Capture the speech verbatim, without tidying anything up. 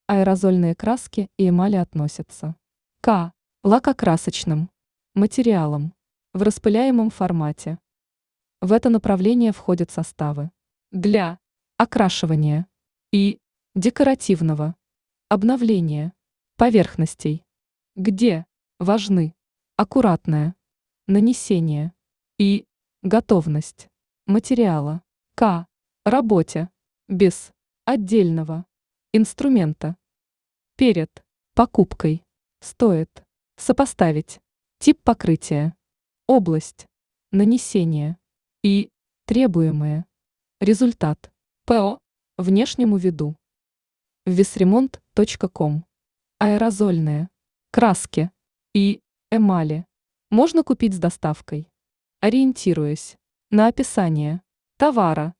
Аэрозольные краски и эмали относятся к лакокрасочным материалам в распыляемом формате. В это направление входят составы для окрашивания и декоративного обновления поверхностей, где важны аккуратное нанесение и готовность материала к работе без отдельного инструмента. Перед покупкой стоит сопоставить тип покрытия, область нанесения и требуемый результат по внешнему виду. весремонт точка ком. Аэрозольные краски и эмали можно купить с доставкой, ориентируясь на описание товара.